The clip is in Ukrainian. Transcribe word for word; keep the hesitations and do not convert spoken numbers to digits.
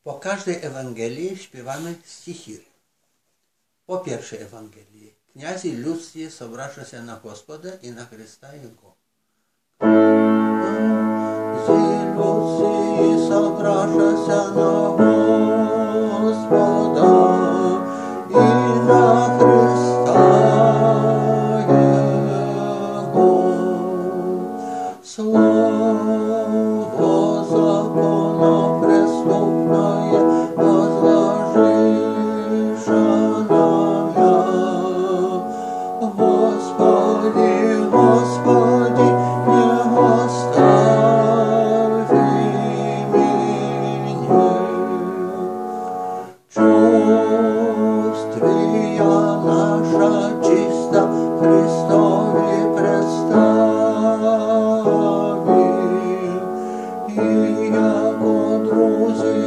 Po każdej Ewangelii śpiewamy stichy. Po pierwszej Ewangelii. Kniazy ludzkie sobraża się na Gospoda i na Chrysta Jego. Kniazy ludzkie sobraża się na Gospoda i na Chrysta Jego. Słowo zakona prestupne je pozważysze namia. Господи, Господи, не остави меня. Чувствия наша чисто Христове представим, и яко друзі